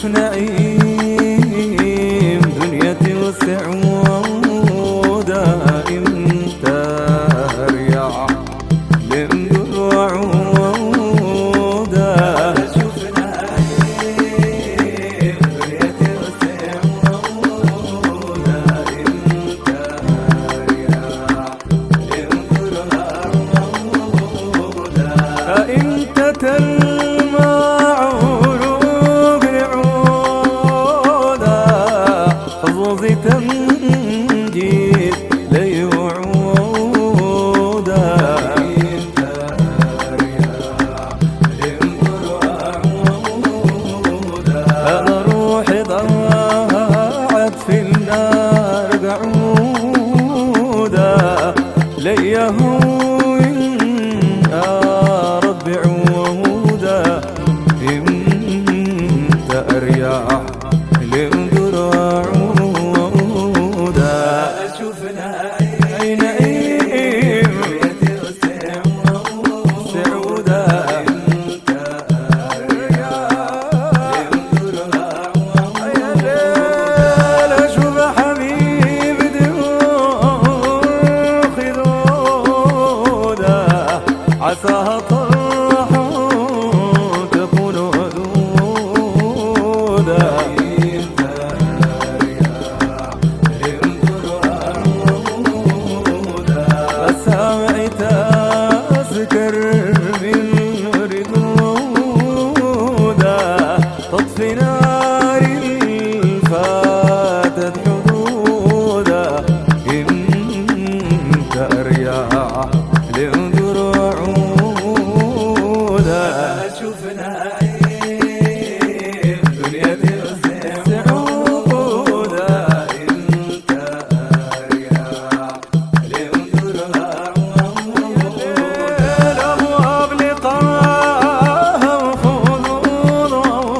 أشوف نعيم دنيتي وسعودة إمتى أريع لنقر وعودة. أشوف نعيم دنيتي وسعودة إمتى أريع لنقر وعودة. أإمتى تلمع عروق العودة حظوظي تمجيد لي وعودة. إمتى أريع لنقر وعودة. أنا روحي ضاعت في النار قعودة لي هو يا ربي عودة. إمتى أريع لنقر وعودة. أشوف نعيم دنيتي وسعودة إمتى أريع لنقر وعودة. أشوف حبيب دوخ ذودة عساها طرح تكون ودودة. إمتى أريع لنقر وعودة. مسامعي تسكر من ردودة تطفي نار فاتت حدودة. إمتى أريع لنقر وعودة. أشوف نعيم دنيتي وسعودة إمتى أريع لنقر وعودة. الأبواب لقاها وخلود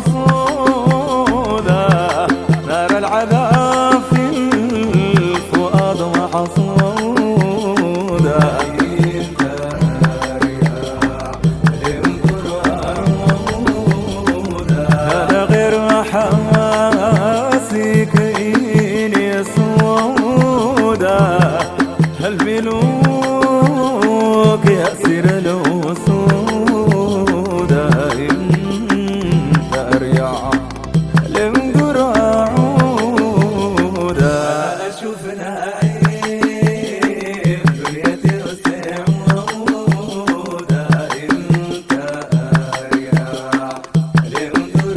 وصودة نار العذاب في الفؤاد محصودة. إمتى أريع لنقر وعودة. أنا غير محاسي كإني سودة الملوك يأسر الوسودة. إمتى أريع لنقر وعودة. أشوف نعيم دنيتي وسعودة إمتى أريع لنقر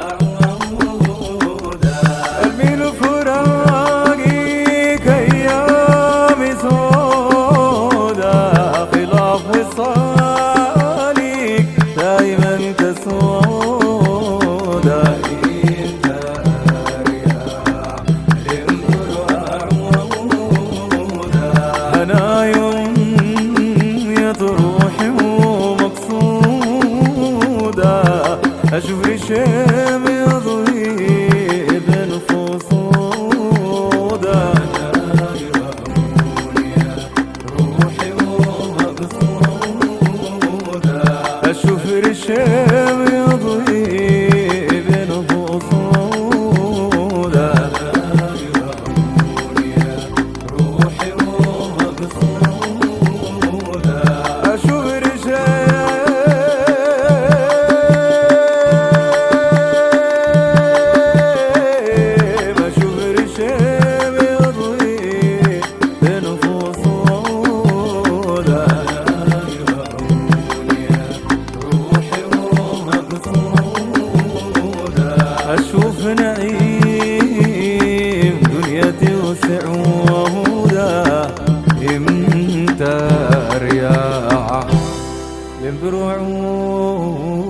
وعودة. الميل فراقي كأيام سودة خلاف وصالك دايما كسودة. إمتى أريع لنقر وعودة. أنا يوم روحي ومقصودة أشوف رشام يضيب الفصودة. أنا روحي ومقصودة أشوف رشام يضيب الفصودة. روحي ومقصودة أشوف رشام يضيب الفصودة. روحي ومقصودة أشوف نعيم دنيتي وسعودة إمتى أريع لنقر وعودة.